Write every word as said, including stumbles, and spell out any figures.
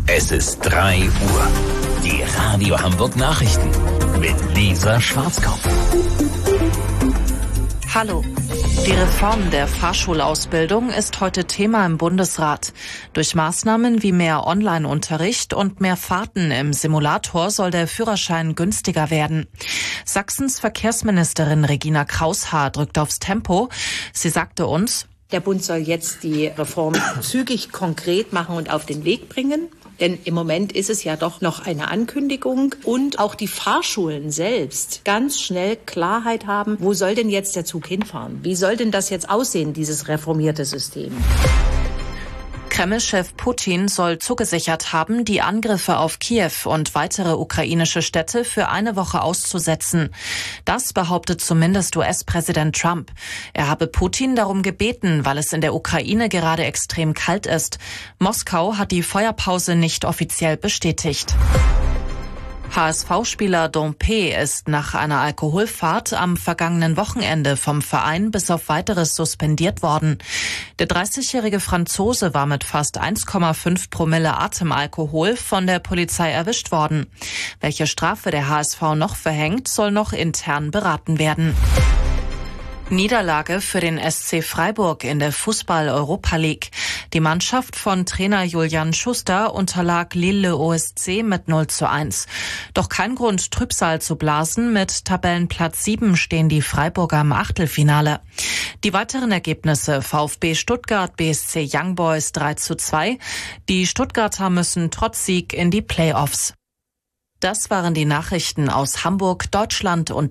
Es ist drei Uhr. Die Radio Hamburg Nachrichten mit Lisa Schwarzkopf. Hallo. Die Reform der Fahrschulausbildung ist heute Thema im Bundesrat. Durch Maßnahmen wie mehr Online-Unterricht und mehr Fahrten im Simulator soll der Führerschein günstiger werden. Sachsens Verkehrsministerin Regina Kraushaar drückt aufs Tempo. Sie sagte uns: Der Bund soll jetzt die Reform zügig konkret machen und auf den Weg bringen. Denn im Moment ist es ja doch noch eine Ankündigung und auch die Fahrschulen selbst ganz schnell Klarheit haben, wo soll denn jetzt der Zug hinfahren? Wie soll denn das jetzt aussehen, dieses reformierte System? Kreml-Chef Putin soll zugesichert haben, die Angriffe auf Kiew und weitere ukrainische Städte für eine Woche auszusetzen. Das behauptet zumindest U S-Präsident Trump. Er habe Putin darum gebeten, weil es in der Ukraine gerade extrem kalt ist. Moskau hat die Feuerpause nicht offiziell bestätigt. H S V-Spieler Dompe ist nach einer Alkoholfahrt am vergangenen Wochenende vom Verein bis auf Weiteres suspendiert worden. Der dreißigjährige Franzose war mit fast eins Komma fünf Promille Atemalkohol von der Polizei erwischt worden. Welche Strafe der H S V noch verhängt, soll noch intern beraten werden. Niederlage für den S C Freiburg in der Fußball-Europa League. Die Mannschaft von Trainer Julian Schuster unterlag Lille O S C mit null zu eins. Doch kein Grund, Trübsal zu blasen. Mit Tabellenplatz sieben stehen die Freiburger im Achtelfinale. Die weiteren Ergebnisse: VfB Stuttgart, B S C Young Boys drei zu zwei. Die Stuttgarter müssen trotz Sieg in die Playoffs. Das waren die Nachrichten aus Hamburg, Deutschland und